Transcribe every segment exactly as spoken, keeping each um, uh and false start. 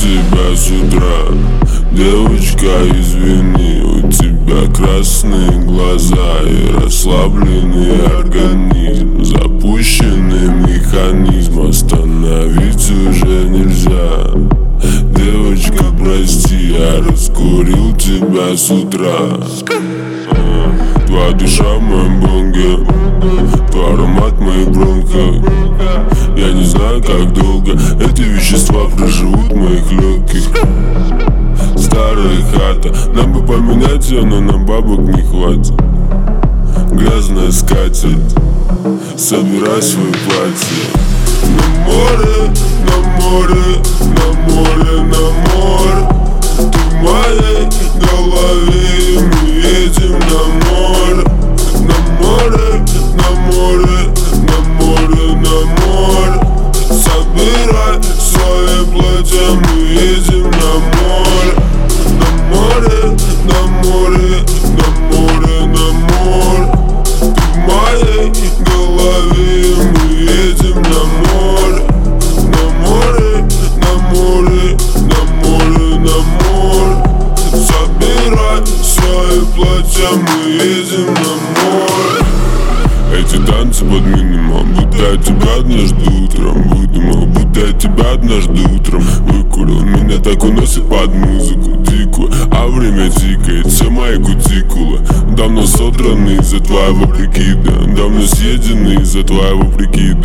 тебя с утра. Девочка, извини, у тебя красные глаза и расслабленный организм. Запущенный механизм, остановить уже нельзя. Девочка, прости, я раскурил тебя с утра. Твоя душа в моем бонге, твой аромат в моих бронхах. Я не знаю, как долго эти вещества проживут в моих легких. Старая хата, нам бы поменять ее, но нам бабок не хватит. Грязная скатерть, собирай свои платья. На море, на море, на море, на море. Ты в моей голове, мы едем на море. На море, на море, на море, на море. Собирай свои платья, мы едем на море. На море, на море, на море, на море. Ты в моей голове, мы едем на море. На море, на море, на море, на море. Собирай свои платья, мы едем на море. Эти танцы под минимум, будто я тебя однажды утром выдумал, будто я тебя однажды утром выкурил. Меня так уносит под музыку дикую, а время тикает, все мои кутикулы давно содраны из-за твоего прикида, давно съедены из-за твоего прикида.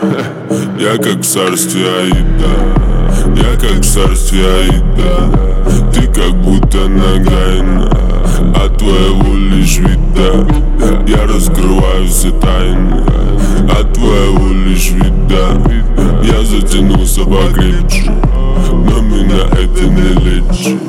Я как в царстве Аида, я как в царстве Аида. Ты как будто нагайна от твоего лишь вида. Я раскрываю все тайны от твоего лишь вида. Я затянулся покрепче, но меня это не лечит.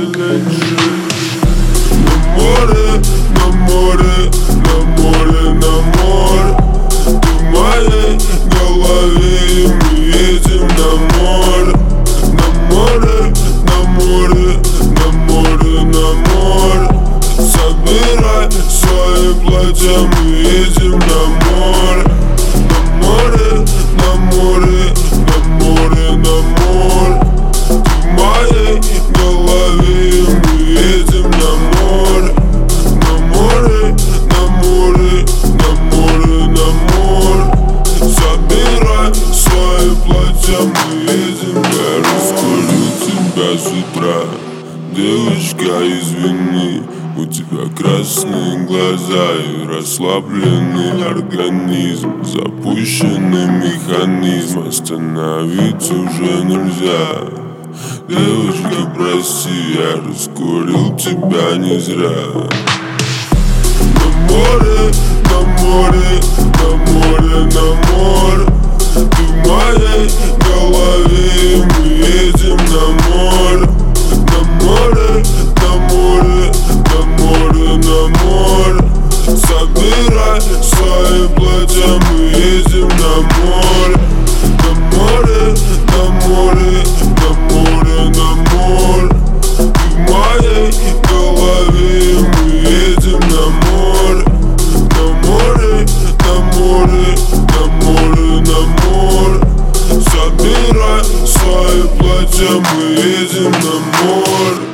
На море, на море, на море, на море. Ты в моей голове, мы едем на море. На море, на море, на море, на море. Собирай свои платья, мы едем на море. На море, на море, на море, на море. Ты в моей голове, мы едем на море. На море, на море, на море, на море. Собирай свои платья, мы едем. Я раскурил тебя с утра. Девочка, извини, у тебя красные глаза и расслабленный организм. Запущенный механизм, остановить уже нельзя. Девочка, прости, я раскурил тебя не зря. На море, на море, на море, на море. Ты в моей голове, мы едем на море. На море, на море, на море, на море. Собирай свои платья, мы едем на море. На море, на море, на море, на море. Ты в моей голове, мы едем на море. На море, на море, на море, на море. Собирай свои платья, мы едем на море.